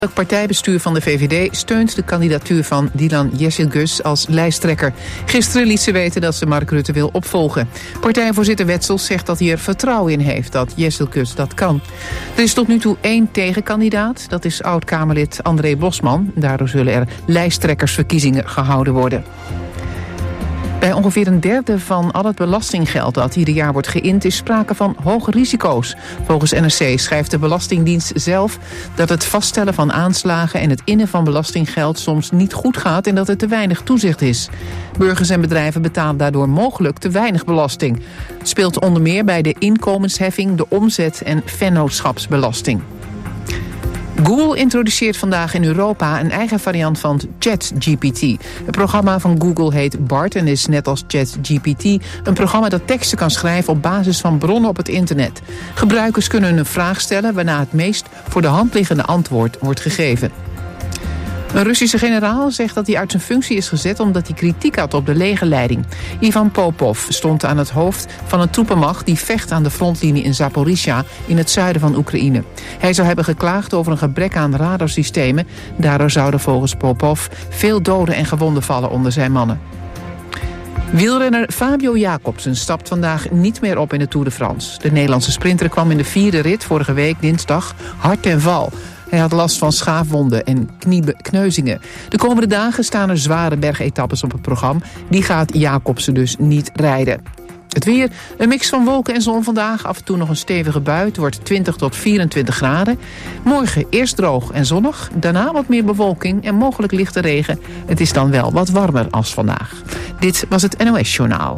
Het partijbestuur van de VVD steunt de kandidatuur van Dylan Jezielgus als lijsttrekker. Gisteren liet ze weten dat ze Mark Rutte wil opvolgen. Partijvoorzitter Wetsels zegt dat hij er vertrouwen in heeft dat Jezielgus dat kan. Er is tot nu toe 1 tegenkandidaat, dat is oud-Kamerlid André Bosman. Daardoor zullen er lijsttrekkersverkiezingen gehouden worden. Bij ongeveer 1/3 van al het belastinggeld dat ieder jaar wordt geïnd is sprake van hoge risico's. Volgens NRC schrijft de Belastingdienst zelf dat het vaststellen van aanslagen en het innen van belastinggeld soms niet goed gaat en dat er te weinig toezicht is. Burgers en bedrijven betalen daardoor mogelijk te weinig belasting. Het speelt onder meer bij de inkomensheffing, de omzet- en vennootschapsbelasting. Google introduceert vandaag in Europa een eigen variant van ChatGPT. Het programma van Google heet BART en is net als ChatGPT een programma dat teksten kan schrijven op basis van bronnen op het internet. Gebruikers kunnen een vraag stellen waarna het meest voor de hand liggende antwoord wordt gegeven. Een Russische generaal zegt dat hij uit zijn functie is gezet omdat hij kritiek had op de legerleiding. Ivan Popov stond aan het hoofd van een troepenmacht die vecht aan de frontlinie in Zaporizhia in het zuiden van Oekraïne. Hij zou hebben geklaagd over een gebrek aan radarsystemen. Daardoor zouden volgens Popov veel doden en gewonden vallen onder zijn mannen. Wielrenner Fabio Jacobsen stapt vandaag niet meer op in de Tour de France. De Nederlandse sprinter kwam in de 4e rit vorige week dinsdag hard ten val. Hij had last van schaafwonden en kneuzingen. De komende dagen staan er zware bergetappes op het programma. Die gaat Jacobsen dus niet rijden. Het weer, een mix van wolken en zon vandaag. Af en toe nog een stevige bui. Het wordt 20 tot 24 graden. Morgen eerst droog en zonnig. Daarna wat meer bewolking en mogelijk lichte regen. Het is dan wel wat warmer als vandaag. Dit was het NOS Journaal.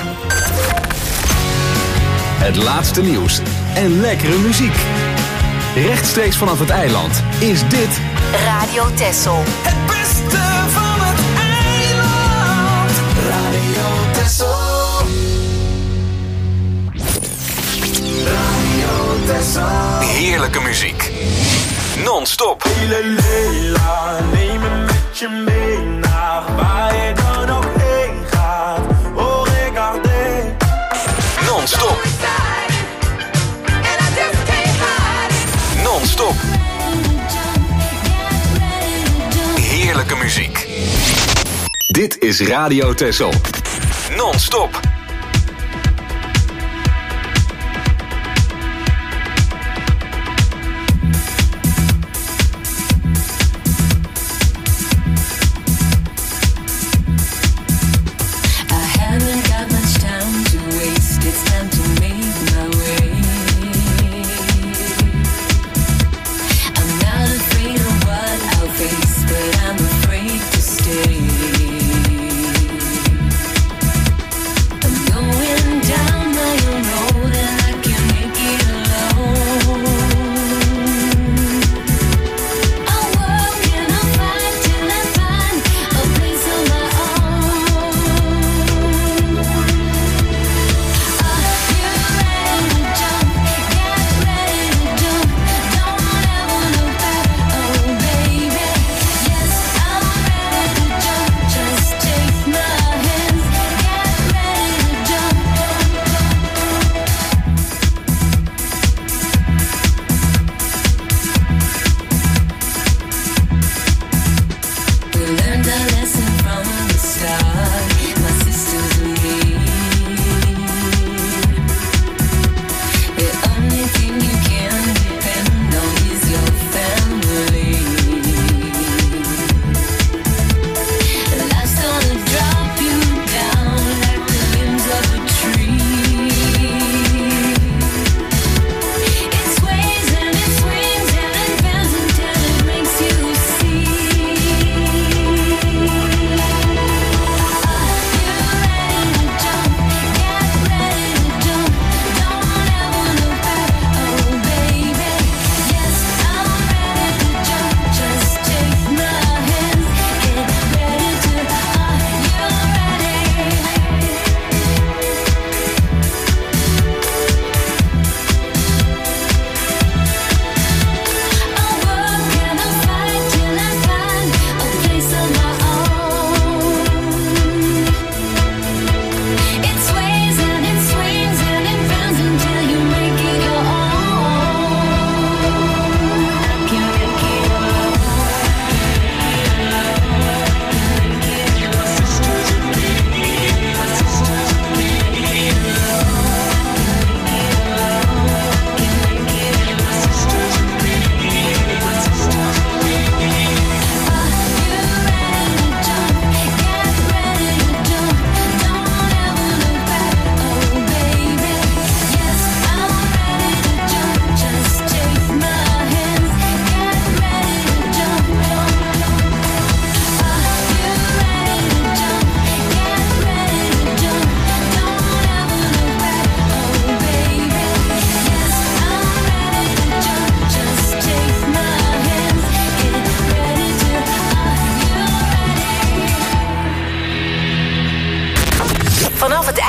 Het laatste nieuws en lekkere muziek. Rechtstreeks vanaf het eiland is dit Radio Texel. Het beste van het eiland. Radio Texel. Radio Texel. heerlijke muziek. Non-stop. Leila, neem me met je mee naar waar je dan ook heen gaat. Oh, regardez. Non-stop. Non-stop. Heerlijke muziek. Dit is Radio Texel. Non-stop.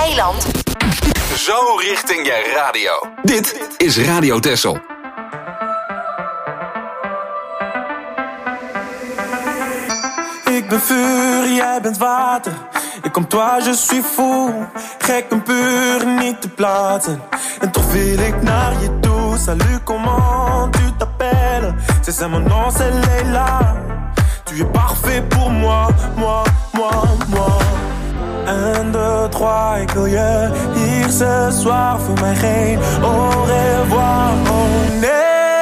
eiland. Zo richting je radio. Dit is Radio Texel. Ik ben vuur, jij bent water. Et comme toi je suis fou. Gek en puur, niet te plaatsen. En toch wil ik naar je toe. Salut, comment tu t'appelles? C'est ça mon nom, c'est Leila. Tu es parfait pour moi, moi, moi, moi. 1, 2, 3, ik wil je hier ce soir. Voor mij geen au revoir, oh nee.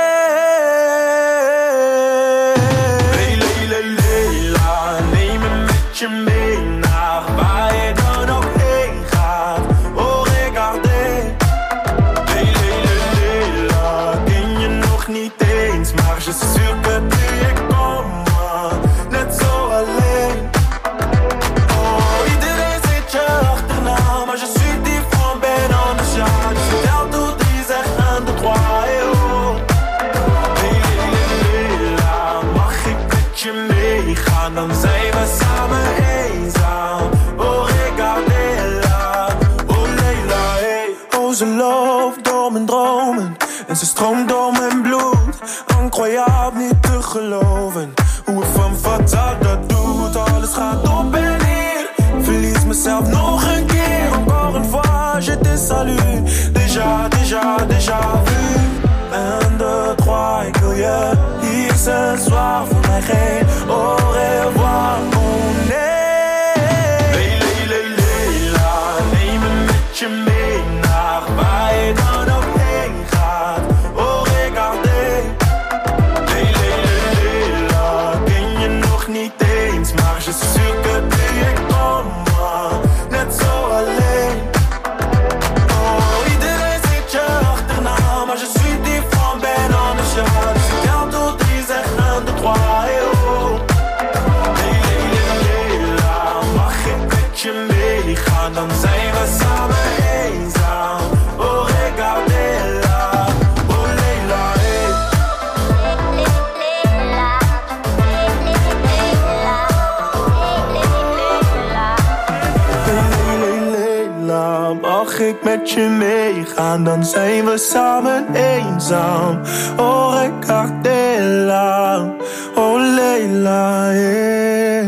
Mee naar waar je dan ook heen gaat. Oh, regardez. Leila, ken je nog niet eens, maar je suis sûr que tu es comme moi. Net zo alleen. Oh, iedereen zit je achterna, maar je suis différent, ben anders, ja. Dus vertel toe 3, zeg 1, 2, 3, oh. Leila, mag ik met je meegaan, dan zijn we samen. Ze loopt door mijn dromen en ze stroomt door mijn bloed. Incroyable, niet te geloven hoe het van fataal dat doet. Alles gaat op en neer, verlies mezelf nog een keer. Encore une fois, je te salue. Déjà, déjà, déjà vu. 1, 2, 3, ik wil je hier ce soir. Voor mij geen au revoir, oh nee. Leila, neem me met je mee. Waar je dan ook heen gaat. Oh, regardez. Leila, ken je nog niet eens, maar je suis sûr que tu es comme moi. Net zo alleen. Oh, iedereen zit je achterna, maar je suis différent, ben anders, ja. Dus ik tel tot 3, zeg 1, 2, 3, oh. Leila, mag ik met je meegaan, dan zijn we samen eenzaam. Oh, regardez-la, oh Leila, hey. Leila, mag ik met je meegaan, dan zijn we samen eenzaam. Oh, regardez-la, oh Leila, hey.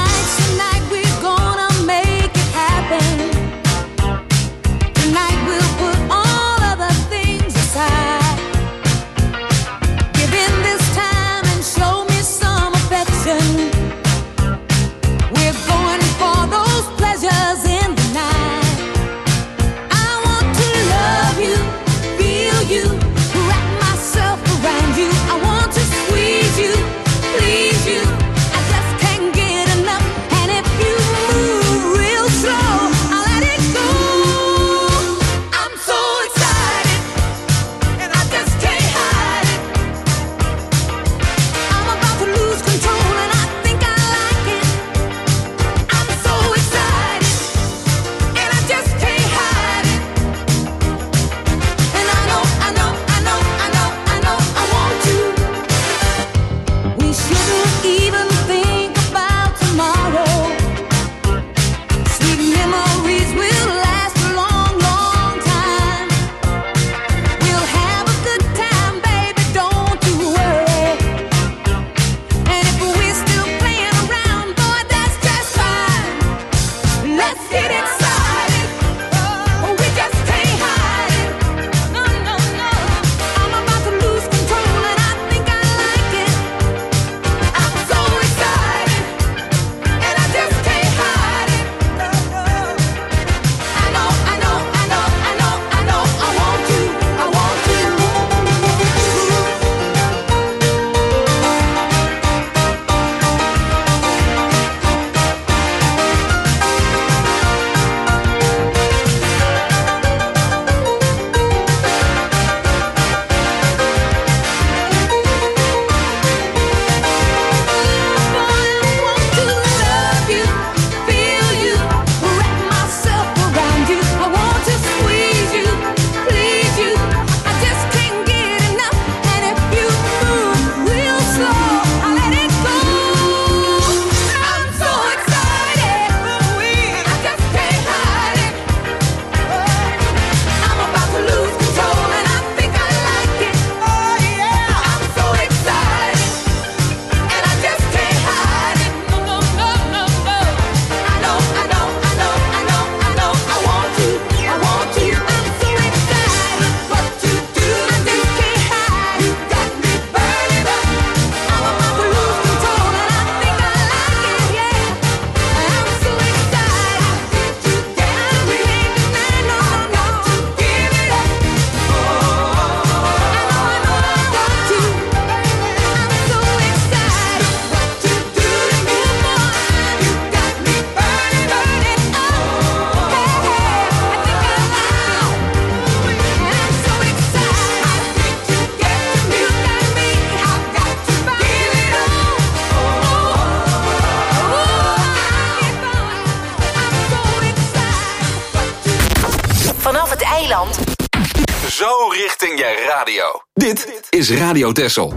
Tonight we're gonna make it happen. Tonight we'll zo richting je radio. Dit is Radio Texel.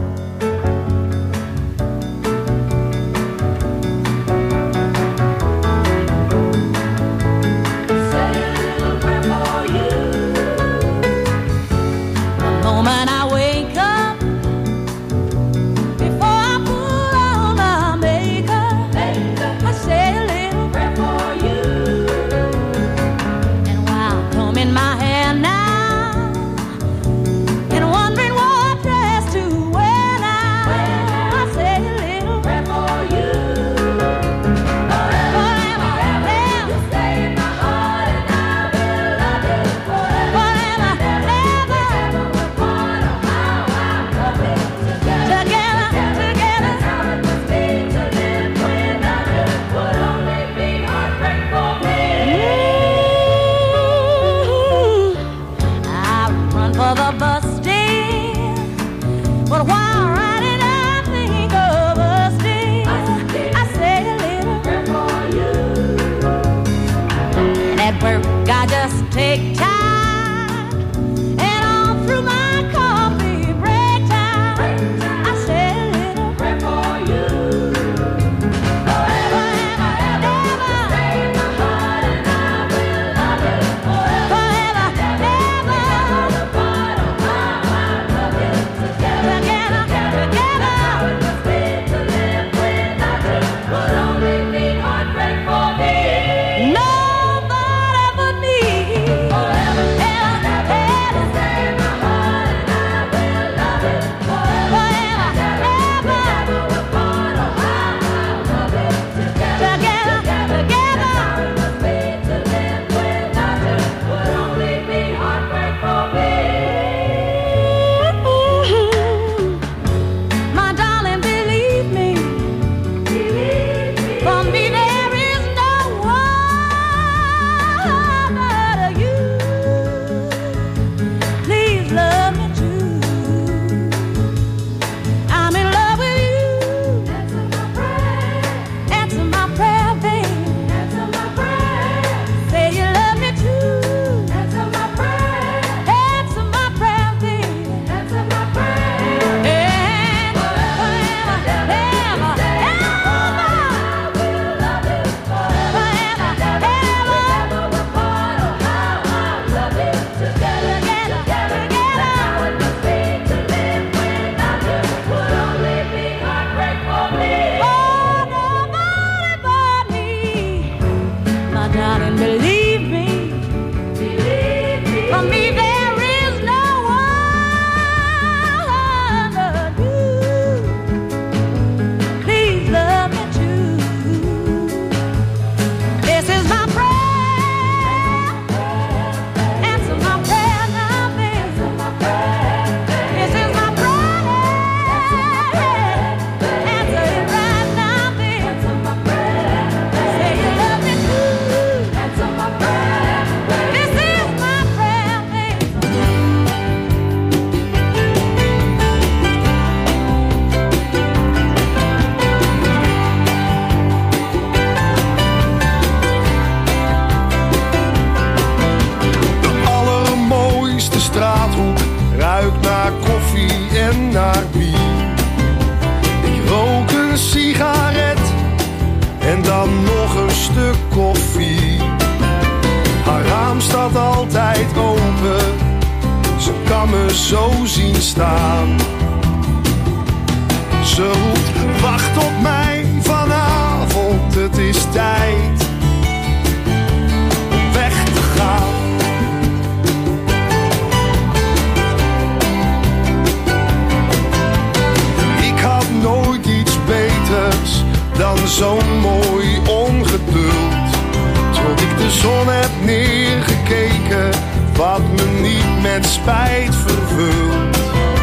Zo'n mooi ongeduld, tot ik de zon heb neergekeken, wat me niet met spijt vervult.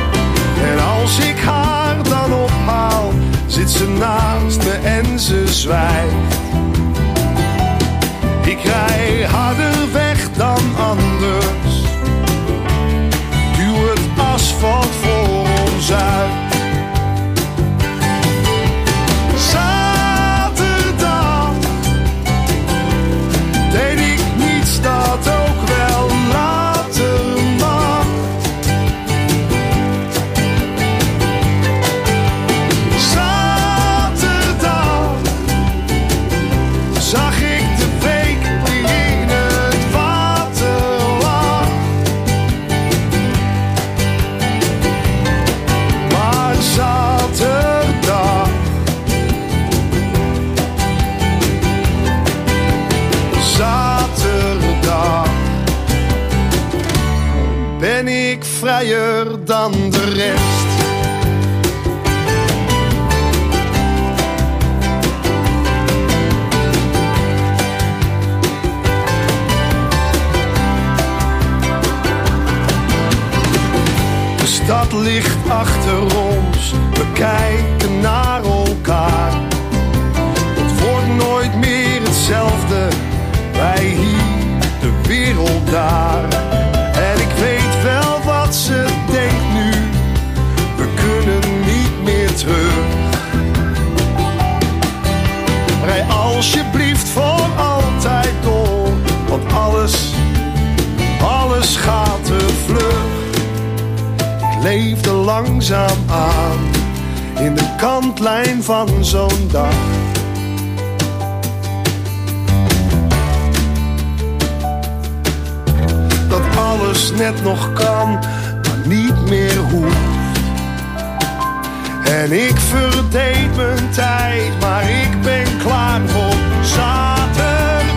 En als ik haar dan ophaal, zit ze naast me en ze zwijgt. Ik rij harder weg dan anders, duw het asfalt voor ons uit. Dat ook wel later mag. ik vrijer dan de rest. De stad ligt achter ons, we kijken naar elkaar. Het wordt nooit meer hetzelfde, wij hier, de wereld daar. En ik weet wel wat ze denkt nu, we kunnen niet meer terug. Rij alsjeblieft voor altijd door, want alles gaat te vlug. Ik leefde langzaam aan, in de kantlijn van zo'n dag. Dat alles net nog kan, maar niet meer hoeft. En ik verdeed mijn tijd, maar ik ben klaar voor zaterdag.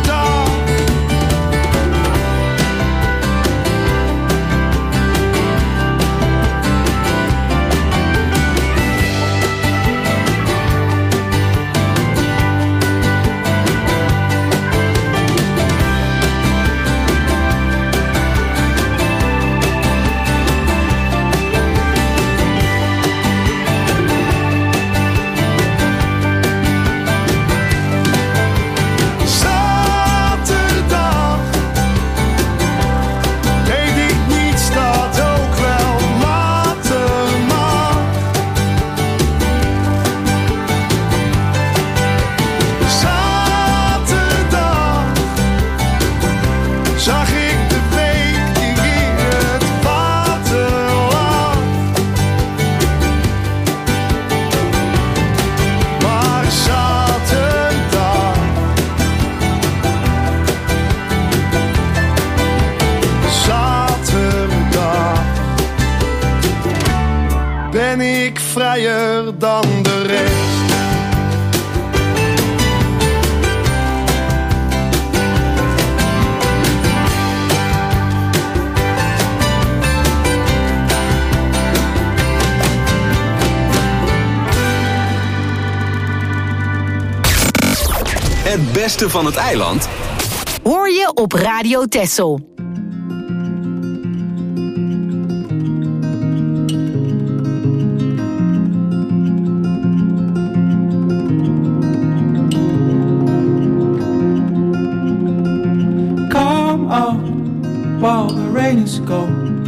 Vrijer dan de rest. Het beste van het eiland hoor je op Radio Texel. While the rain is gone,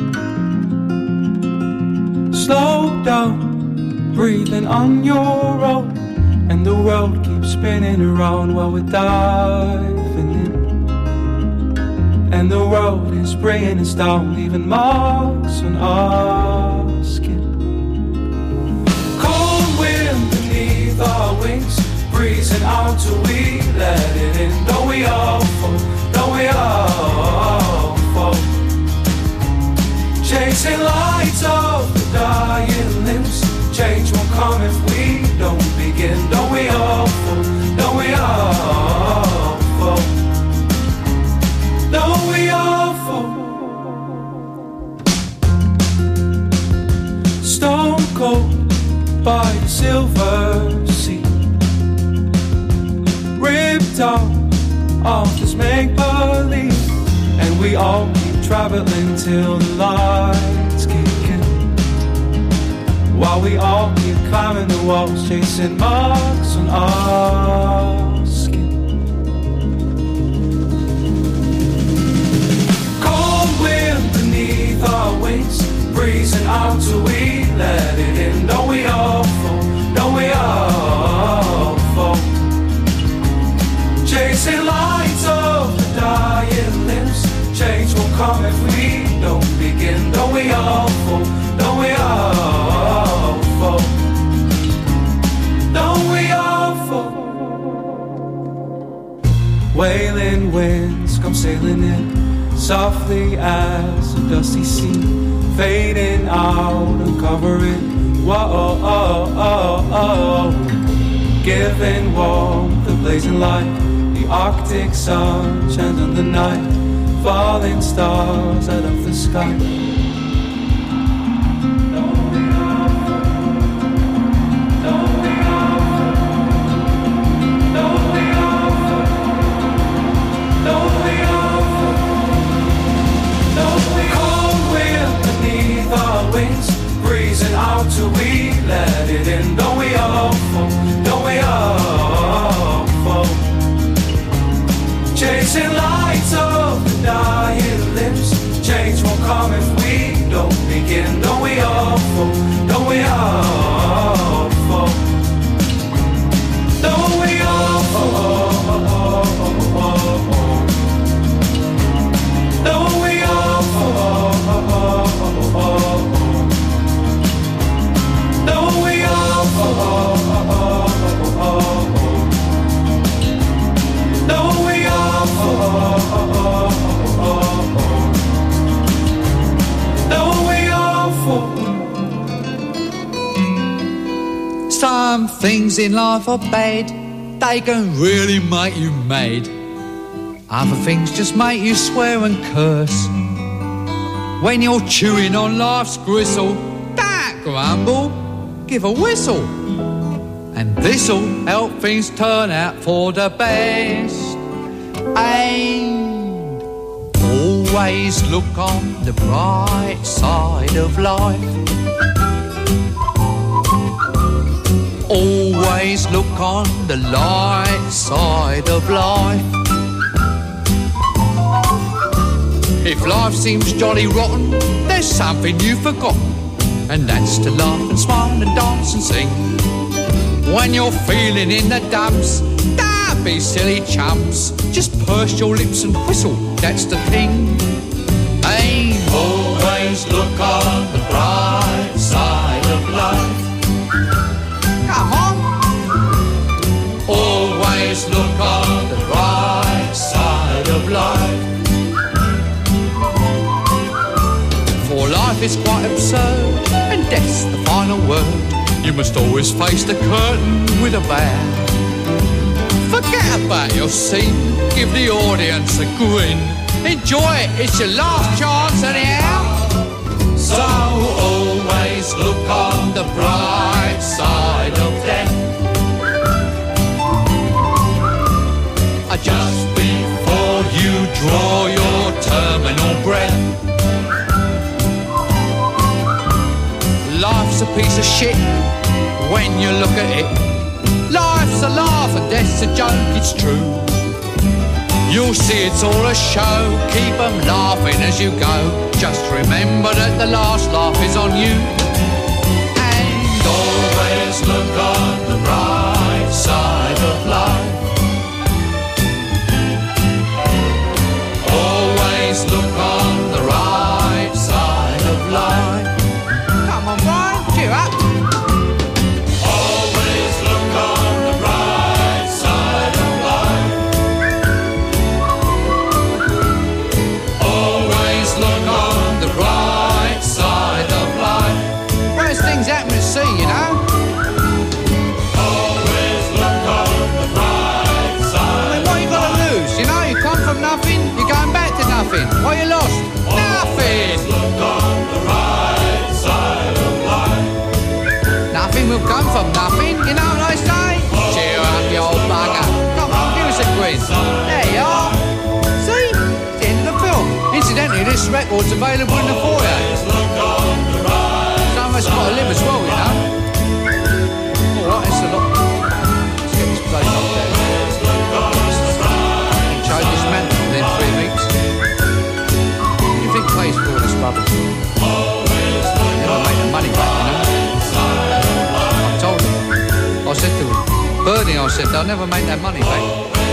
slow down, breathing on your own, and the world keeps spinning around while we're diving in. And the world is bringing us down, leaving marks on our skin. Cold wind beneath our wings, breezing out till we let it in. Don't we all fall? Don't we all fall? Chasing lights of the dying limbs. Change won't come if we don't begin. Don't we all fall? Don't we all fall? Don't we all fall? Stone cold by the silver sea, ripped out of this make-believe, and we all keep traveling till the lights kick in, while we all keep climbing the walls, chasing marks on our skin. Cold wind beneath our wings, breezing out till we let it in. Don't we all fall? Don't we all fall? Chasing lights of the dying limbs. Change won't come if we don't begin. Don't we all fall? Don't we all fall? Don't we all fall? Wailing winds come sailing in, softly as a dusty sea, fading out and covering. Whoa, oh, oh, oh. Giving warmth, the blazing light, the Arctic sun shines on the night, falling stars out of the sky. Some things in life are bad, they can really make you mad. Other things just make you swear and curse. When you're chewing on life's gristle, don't grumble, give a whistle. And this'll help things turn out for the best. And always look on the bright side of life. Always look on the light side of life. If life seems jolly rotten, there's something you've forgotten, and that's to laugh and smile and dance and sing. When you're feeling in the dumps, don't be silly chumps. Just purse your lips and whistle, that's the thing. Hey, always look on the bright side of life. Come on. Always look on the bright side of life. For life is quite absurd, and death's the final word. You must always face the curtain with a bow. Forget about your scene, give the audience a grin. Enjoy it, it's your last chance anyhow. So always look on the bright side of death. Just before you draw your terminal breath. Life's a piece of shit when you look at it. Life's a laugh and death's a joke, it's true. You'll see it's all a show, keep them laughing as you go. Just remember that the last laugh is on you. And always look on the bright side of life. Always look on the right side of life. Come on, Brian, cheer up. Always look on the right side of life. Always look on the right side of life. Worst things happen at sea, you know. Always look on the right side. I mean, what you got to lose? You know, you come from nothing, you're going back to nothing. What you lost? Nothing. Look on the right side of life. Nothing will come from nothing, you know what I say? Cheer up, you old bugger. Come on, give us a grin. There you are. See? It's the end of the film. Incidentally, this record's available in the foyer. Some of us got to live as well, you know. Alright, it's a lot. Let's get this place up there. Show this man within 3 weeks. What do you think pays for all this rubbish? Never make the money back, you know. I told him. I said to him, Bernie, I said, they'll never make that money back.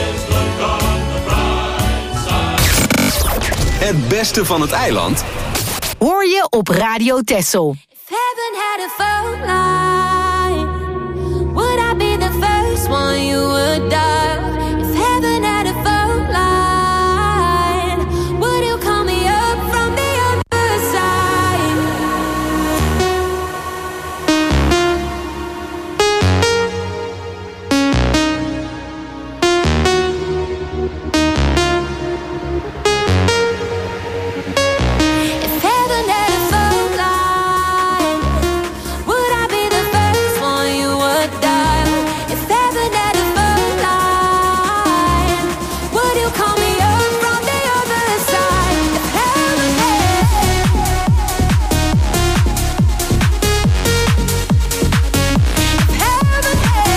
Het beste van het eiland Hoor je op Radio Texel. If heaven had a phone line, would I be the first one you would dial? If heaven had a phone line, would you call me up from the other side? If heaven had a phone line, would I be the first one you would dial? If heaven had a phone line, would you call me up from the other side? If heaven had, if heaven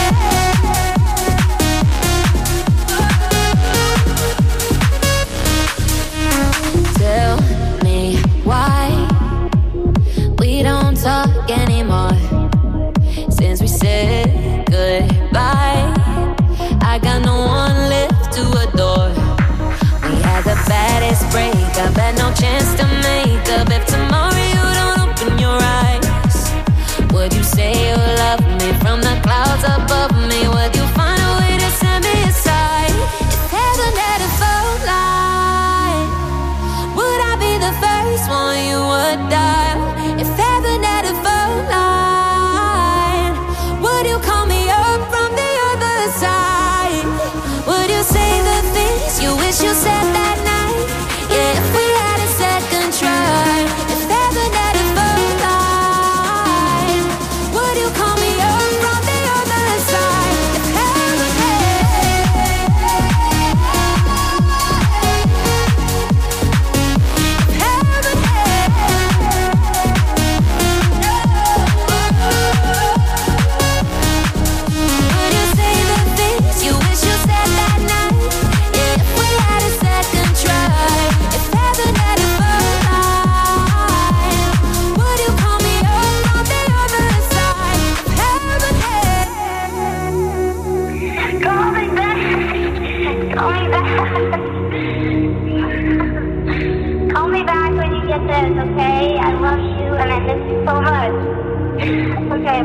had. Tell me why we don't talk anymore. Since we said goodbye, I got no one left to adore. We had the baddest breakup, had no chance to make up. If tomorrow you don't open your eyes, would you say you love me from the clouds above me? Would you find a way to set me aside? If heaven had a phone line, would I be the first one you would dial? If heaven had a phone line, would you call me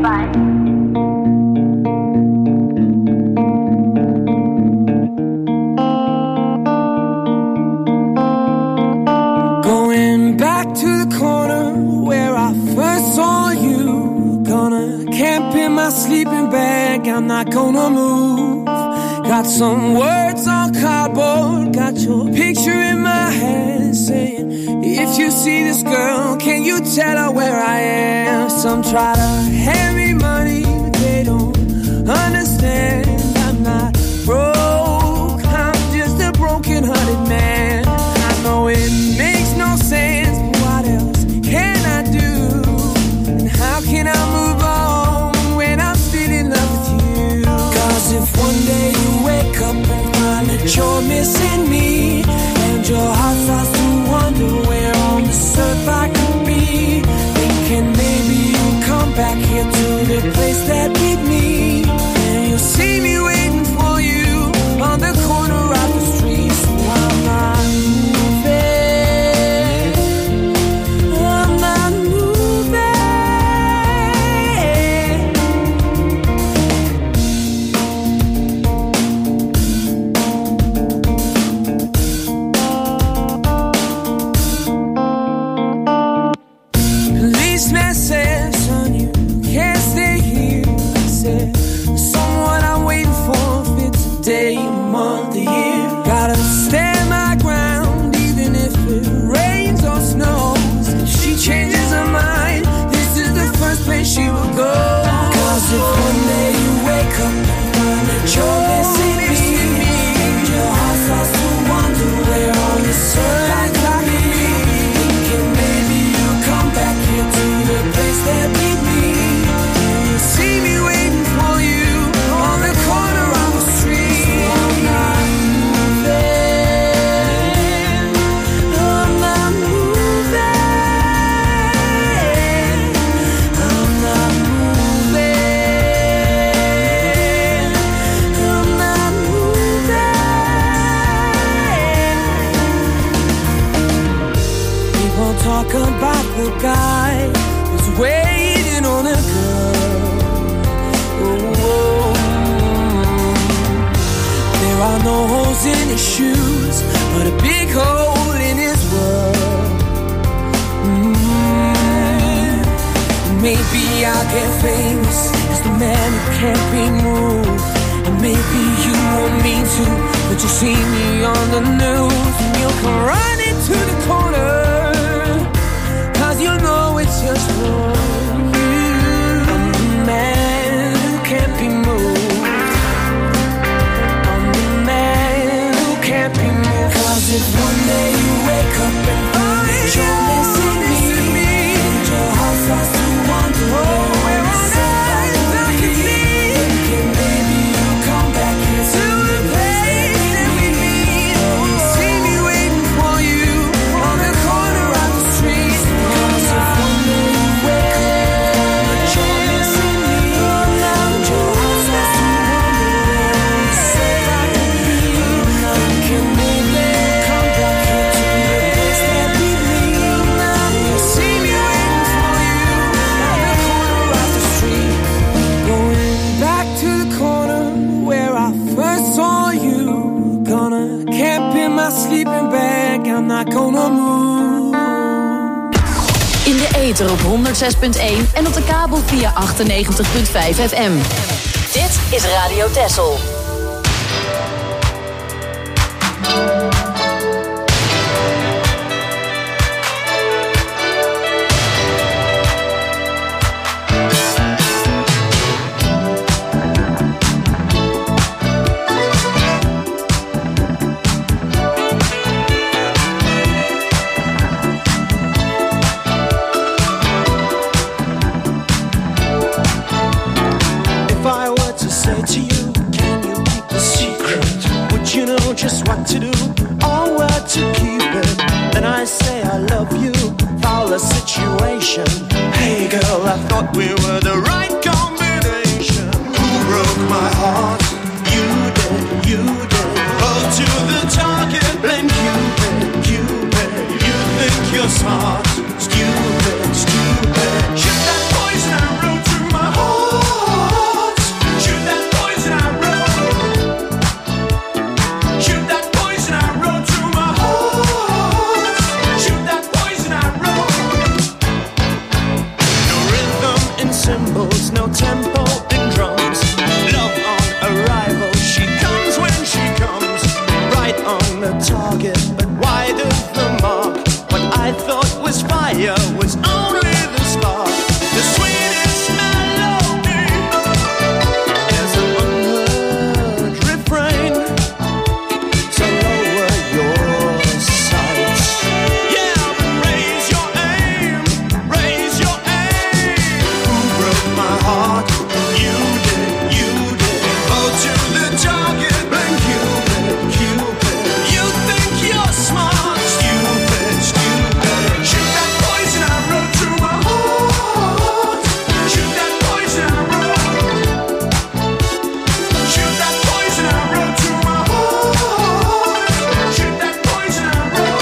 bye. Going back to the corner where I first saw you. Gonna camp in my sleeping bag, I'm not gonna move. Got some words on cardboard, got your picture in my hand, saying, if you see this girl, can you tell her where I am? Some try to hand me money, but they don't understand. I'm not broke, I'm just a broken-hearted man. I know it makes no sense, but what else can I do? And how can I move on when I'm still in love with you? 'Cause if one day you wake up and find that you're missing me, and your heart starts to wonder where on this earth I could be, thinking maybe you'll come back here to the place that beat me, and you'll see me waiting for you on the corner of the street. So I'm not moving, I'm not moving. Policeman said, son, you can't stay here. I said, someone I'm waiting for fits a day, a month, a year. Gotta stand my ground even if it rains or snows. If she changes her mind, this is the first place she will go. 'Cause if one day you wake up and find that you're missing me, and your heart starts to wonder where on this earth I could be, thinking maybe you'll come back here to the place that beat me, and you'll see me waiting for you on the corner of the street. So I'm not moving, I'm not moving, I'm not moving, I'm not moving. People talk about the guy who's waiting on a girl. Oh, there are no holes in his shoes, but a big hole in his world. Maybe I'll get famous as the man who can't be moved, and maybe you won't mean to, but you'll see me on the news, and you'll come running to the corner, 'cause you know it's just for you. I'm the man who can't be moved, I'm the man who can't be moved. 'Cause if one day you wake up and find that you're missing me, and your heart starts to wonder where on earth I could be, thinking maybe you'll come back here to the place that we meet, and see me waiting for you on the corner of the street. 'Cause if one day you wake up and you're missing me, and your heart starts to wonder where on this earth I could be, thinking maybe you'll come back here to the place that we meet, and you'll see me waiting for you on the corner of the street. Going back to the corner where I first saw you. Gonna camp in my sleeping bag, I'm not gonna move. In de ether op 106.1 en op de kabel via 98.5 FM. Dit is Radio Texel. If I were to say to you, can you keep the secret? Would you know just what to do or where to keep it? Then I say I love you, foul a situation. Hey girl, I thought we were the right combination. Who broke my heart? You did, you did. Hold to the target, blame Cupid, Cupid. You think you're smart, stupid, stupid. Shit that poison I wrote through my heart. no tempo in drums. Love on arrival, she comes when she comes. Right on the target, but wide of the mark. What I thought was fire was only the spark. The sweetest melody is an unheard refrain. So lower your sights. Yeah, but raise your aim, raise your aim. Who broke my heart? You did, you did. Oh, to the target, blank Cupid, Cupid. You think you're smart, stupid, stupid. Shoot that poison arrow through my heart. Shoot that poison arrow. Shoot that poison arrow through my heart. Shoot that poison arrow.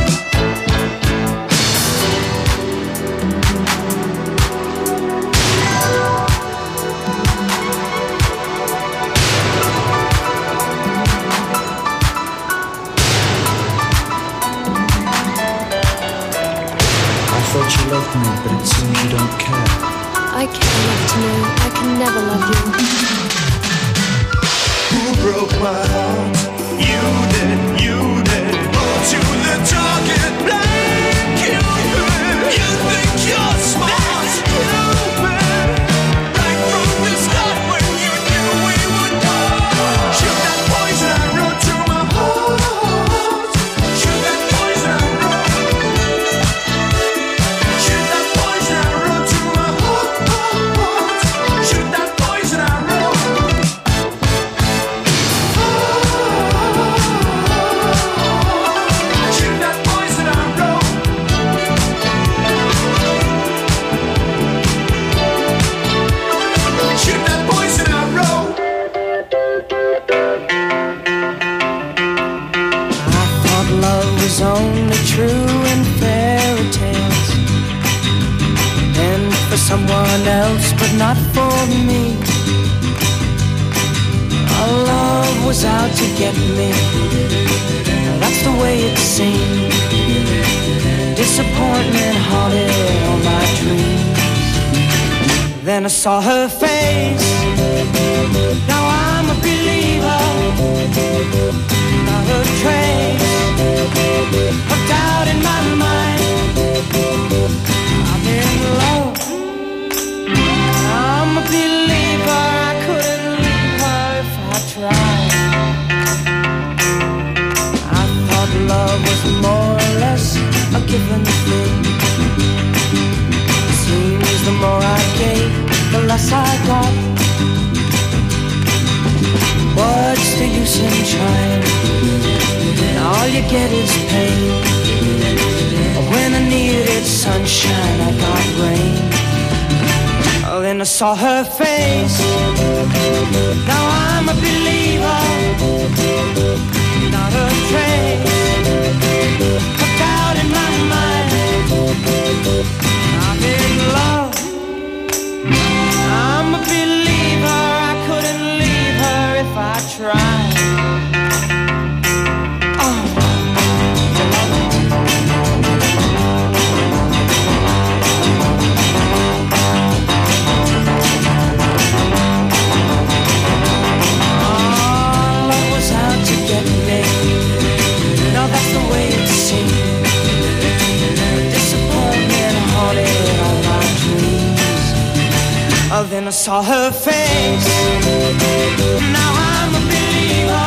I thought you loved me, but it seems you don't care. I care enough to know I can never love you. Who broke my heart? You did, you did. Oh, to the target, blank Cupid. You think you're smart, stupid. Right from the start when you knew we would part. Shoot that poison arrow to my heart. Shoot that poison arrow. Shoot that poison arrow to my heart. Shoot that poison arrow. Shoot that poison arrow. Shoot that poison arrow. I thought love was only true in fairy tales, and for someone else, but not for me. Our love was out to get me. That's the way it seemed. Disappointment haunted all my dreams. Then I saw her face. Now I'm a believer. Not a trace of doubt in my mind. I'm in love. I'm a believer. I couldn't leave her if I tried. I thought love was more or less a given thing. Seems the more I gave, the less I got. What's the use in trying? All you get is pain. When I needed sunshine, I got rain. Oh, then I saw her face. Now I'm a believer. Not a trace of doubt in my mind. I'm in love. I'm a believer. I couldn't leave her if I tried. Love was out to get me. Now that's the way it seemed. Disappointment haunted all my dreams. Oh, then I saw her face. Now I'm a believer.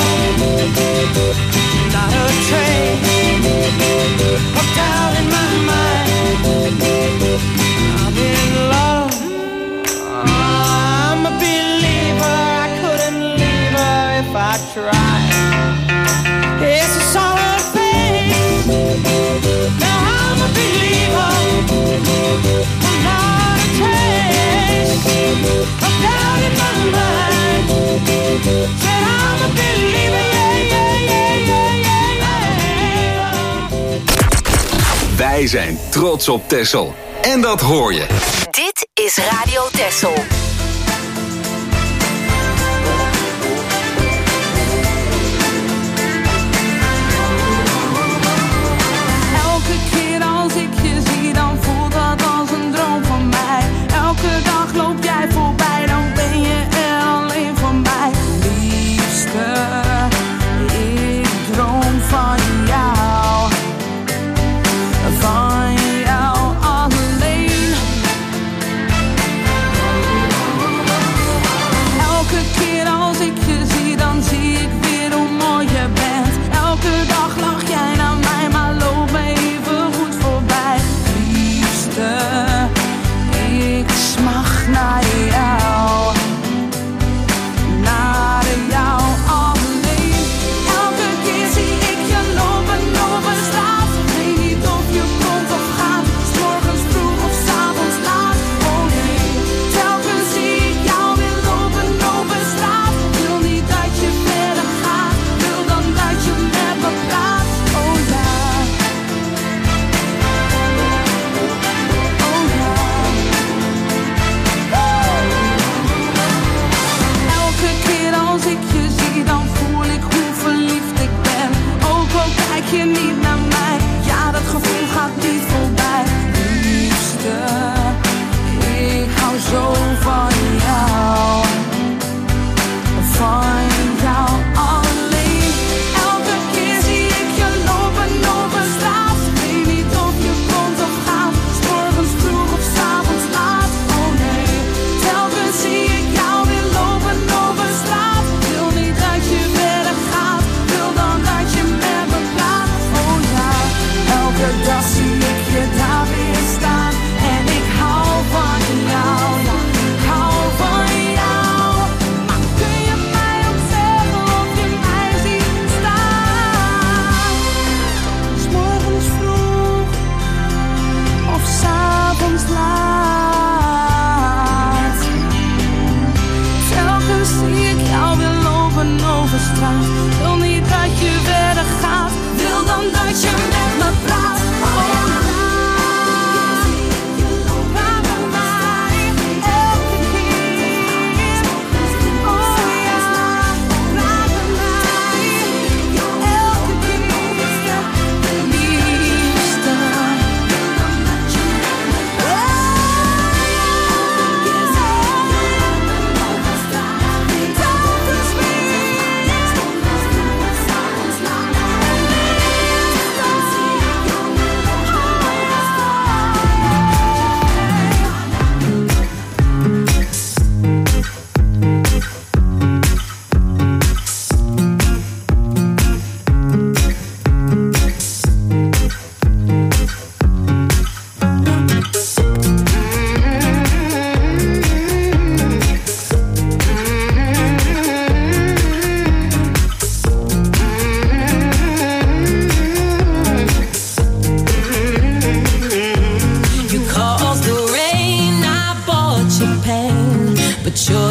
Not a trace of doubt in my mind. I'm in love. I'm a believer. I couldn't leave her if I tried. Yes, I saw her face. Now I'm a believer. Not a trace of doubt in my mind. Said I'm a believer, yeah, yeah, yeah, yeah, yeah. Wij zijn trots op Texel. En dat hoor je. Dit is Radio Texel. Elke keer als ik je zie, dan voelt dat als een droom van mij. Elke dag loop jij voorbij.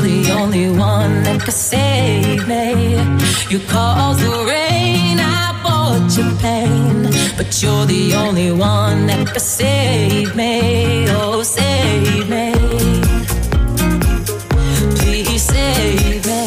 the only one that could save me. You caused the rain, I bought your pain, but you're the only one that could save me. Oh, save me. Please save me.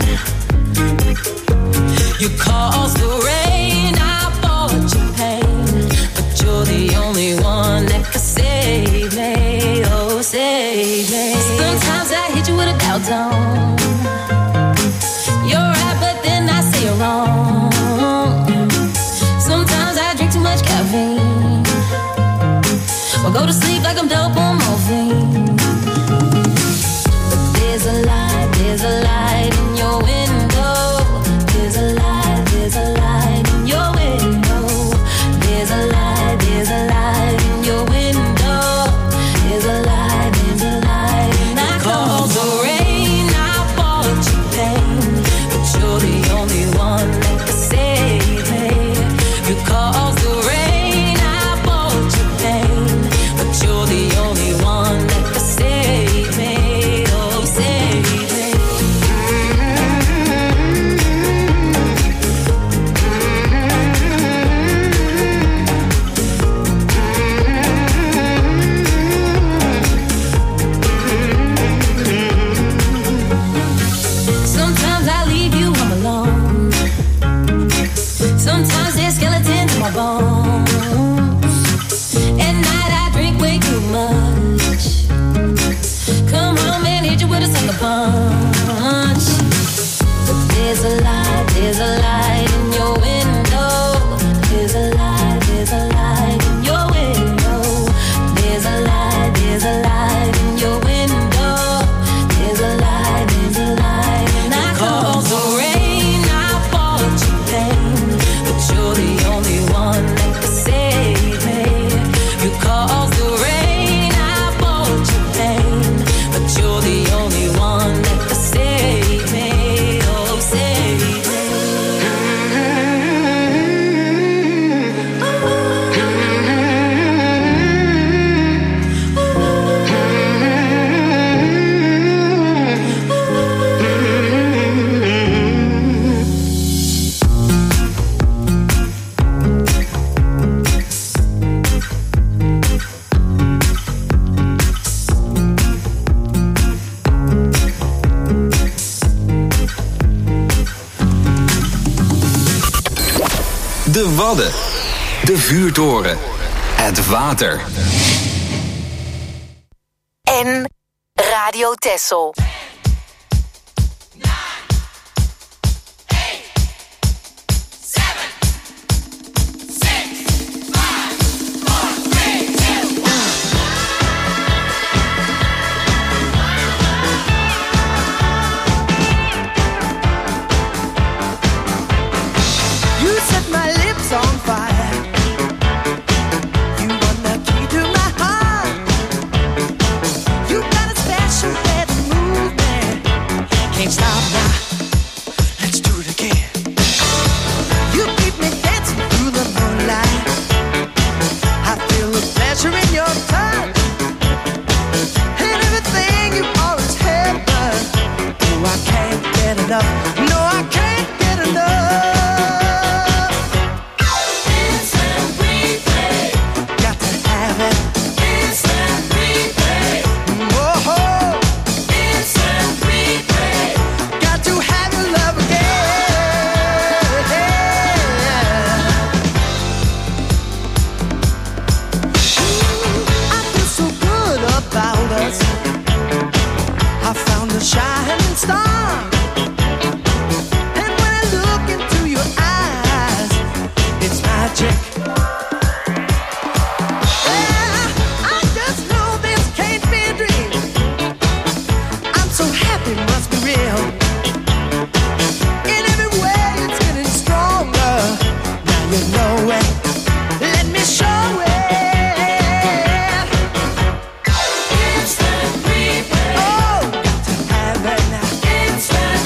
You caused the rain, I bought your pain, but you're the only one that could save me. Oh, save me. Sometimes I hit you with a doubt zone. You're right, but then I say you're wrong. Sometimes I drink too much caffeine, or go to sleep like I'm dope on morphine. But there's a light in your window. There's a light in your window. There's a light in your window. There's a light, and I caused the rain, I bought you pain, but you're the only one that can save me. You caused the rain, I bought you pain, but you're the only one that can save me. Oh, save me. Sometimes I leave you home alone. Sometimes there's skeletons in my bones. At night I drink way too much. Come home and hit you with a sucker punch. But there's a light in your window. There's a light in your window. There's a light in your window. There's a light, and I caused the rain, I bought you pain, but you're the only one that can save me. You caused the rain, I bought you pain, but you're the only one that can save me. Oh, save me. De Wadden. De Vuurtoren. Het water. En Radio Texel. You set my lips on fire. You want the key to my heart. You got a special way to move me. Can't stop now. Let's do it again. You keep me dancing through the moonlight. I feel the pleasure in your touch. And everything you always had done. Oh, I can't get enough. No, I can't get enough. Shining star. And when I look into your eyes, it's magic. Yeah, I just know this can't be a dream. I'm so happy, must be real. In every way it's getting stronger. Now you know it. Let me show it. Instant replay. Oh, got to have it now. Instant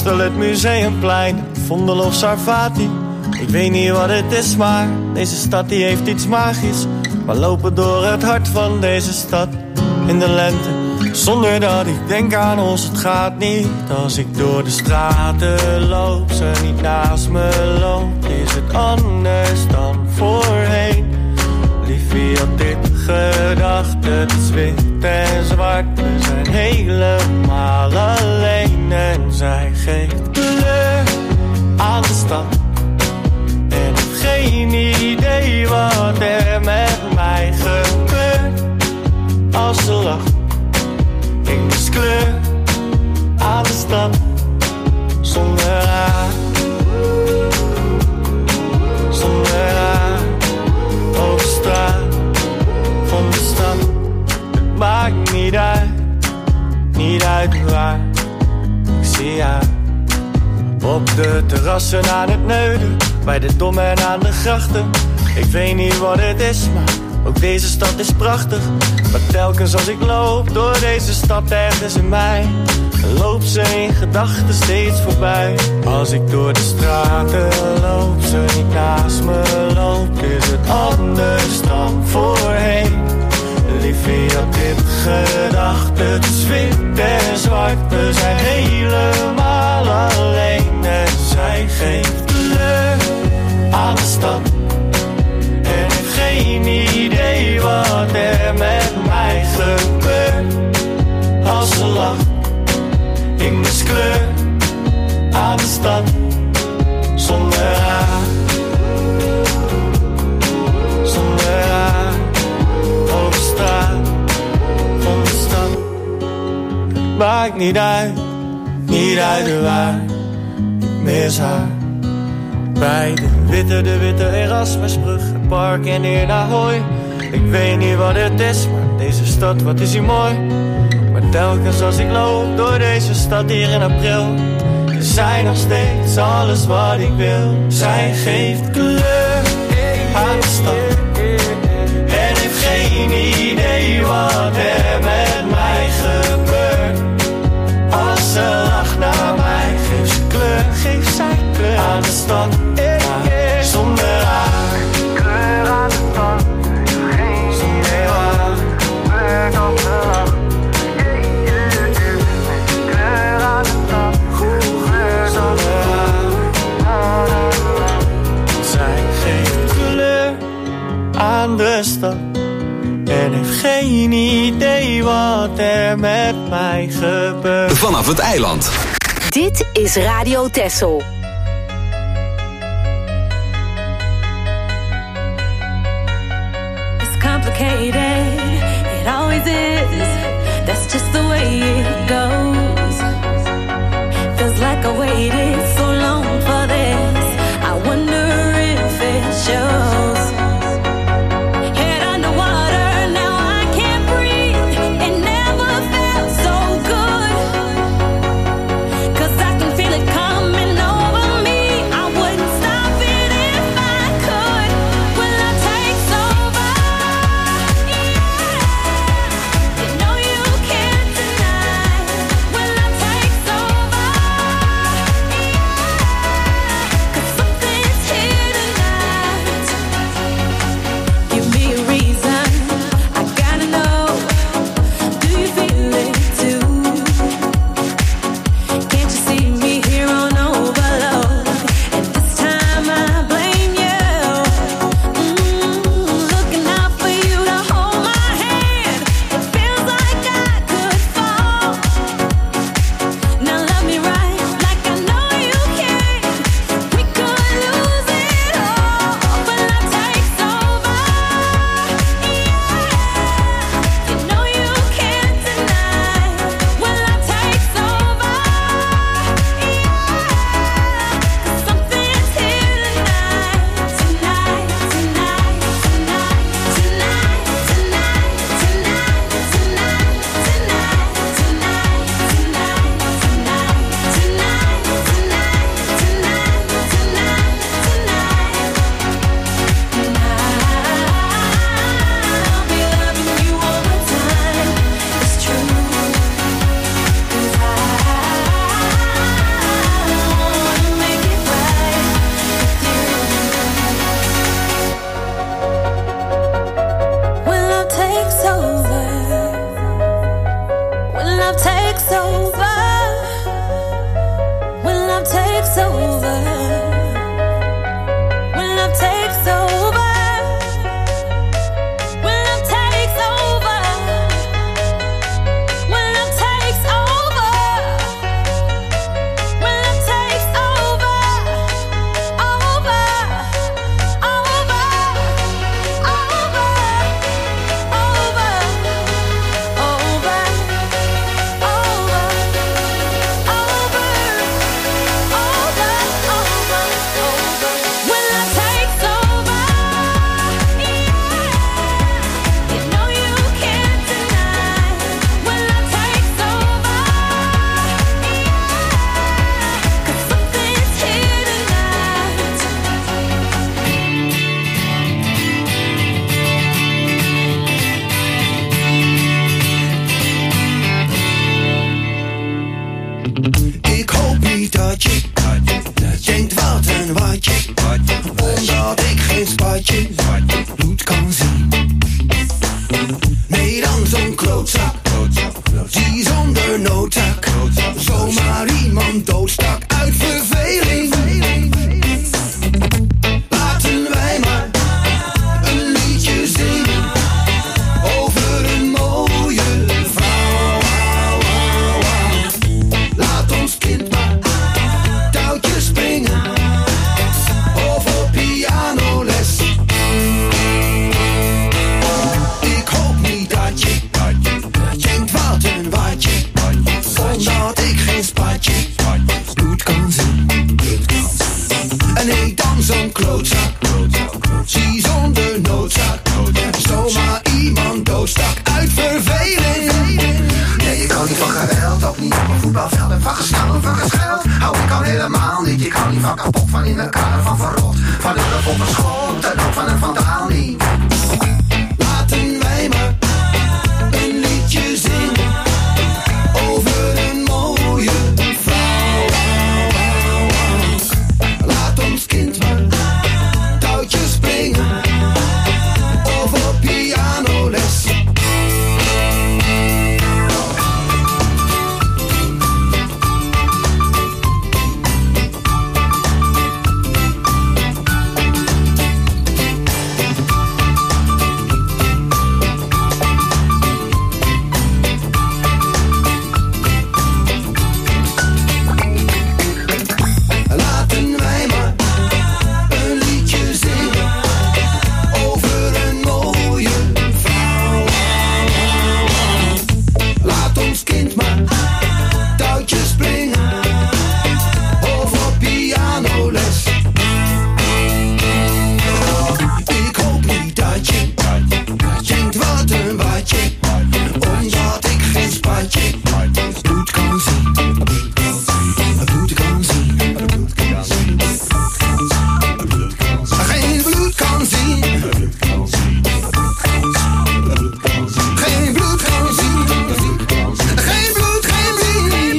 Amstel, het Museumplein, Vondel of Sarfati. Ik weet niet wat het is, maar deze stad die heeft iets magisch. We lopen door het hart van deze stad in de lente, zonder dat ik denk aan ons. Het gaat niet als ik door de straten loop, ze niet naast me loopt. Is het anders dan voorheen? Liefie had dit gedacht, het is wit en zwart. We zijn helemaal alleen en zij geeft kleur aan de stad. En ik heb geen idee wat er met mij gebeurt als ze lacht. Ik mis kleur aan de stad zonder haar. Zonder haar over straat van de stad. Het maakt niet uit waar. Ik zie haar op de terrassen aan het Neuden, bij de Dom en aan de grachten. Ik weet niet wat het is, maar ook deze stad is prachtig. Maar telkens als ik loop door deze stad ergens in mij, loopt ze in gedachten steeds voorbij. Als ik door de straten loop, ze niet naast me loopt, is het anders dan voorheen. Liefie had dit gedacht, het is wit en zwart. We zijn helemaal alleen en zij geeft kleur aan de stad. En heeft geen idee wat er met mij gebeurt als ze lacht. Ik mis kleur aan de stad zonder haar. Zonder haar over straat van de stad. Het maakt niet uit waar. Ik mis haar. Bij de witte Erasmusbrug, het park en hier naar Hooi. Ik weet niet wat het is, maar deze stad, wat is hier mooi. Maar telkens als ik loop door deze stad hier in april, is zij nog steeds alles wat ik wil. Zij geeft kleur aan de stad en heeft geen idee wat er met mij gebeurt. Als ze lacht naar mij, geeft ze kleur, geeft zij kleur aan de stad. Zonder haar, kleur aan de stad. Geen idee waar gebeurt op de lach. Kleur aan de stad, zonder haar. Zij geeft kleur aan de stad en heeft geen idee wat er met mij gebeurt. Vanaf het eiland. Dit is Radio Texel. Complicated, it always is. That's just the way it goes. Feels like I waited so long for this. I wonder if it shows. Head underwater, now I can't breathe. It never felt so good. 'Cause I can feel it coming over. Omdat ik geen spatje bloed kan zien. Nee, dan zo'n klootzak, die zonder noodzaak zomaar iemand doodstak uit verveling. Laten wij maar een liedje zingen over een mooie vrouw. Laat ons kind maar touwtjes springen of op pianoles. Ik hoop niet dat je denkt wat een watje, omdat ik geen spatje bloed kan zien. En nee, dan zo'n klootzak, zie zonder noodzaak zomaar iemand doodstak uit verveling. Nee, ik hou niet van geweld, ook niet op een voetbalveld. En van gesnel en van gescheld hou ik al helemaal niet. Ik hou niet van kapot, van in elkaar, van verrot, van een rug op een schot en ook van een vandaal niet. Laten wij maar een liedje zingen over een mooie vrouw. Laat ons kind maar touwtjes springen of op pianoles. Laten wij maar een liedje zingen over een mooie vrouw. Laat ons kind maar touwtjes springen of op pianoles. Ik hoop niet dat je denkt wat een watje, omdat ik geen spatje bloed kan zien. Bloed kan zien. Geen bloed kan zien. Geen bloed kan zien. Geen bloed kan zien.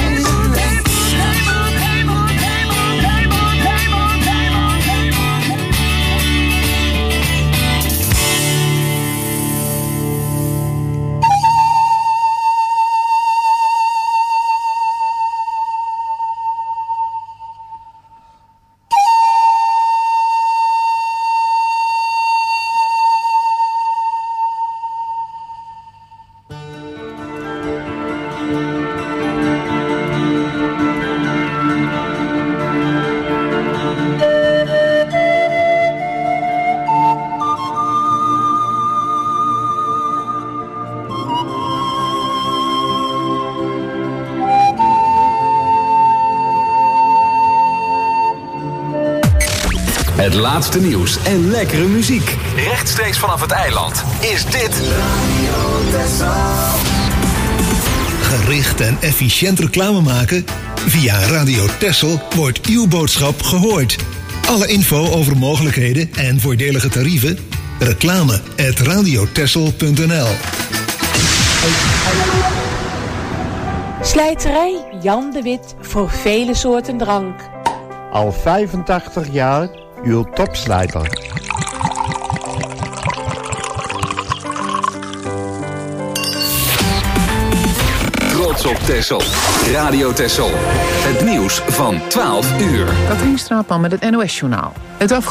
Het laatste nieuws en lekkere muziek. Rechtstreeks vanaf het eiland is dit Radio Texel. Gericht en efficiënt reclame maken? Via Radio Texel wordt uw boodschap gehoord. Alle info over mogelijkheden en voordelige tarieven? reclame@radiotexel.nl. Slijterij Jan de Wit voor vele soorten drank. Al 85 jaar uw topslijter. Trots op Texel. Radio Texel. Het nieuws van 12 uur. Katrien Straatman met het NOS-journaal. Het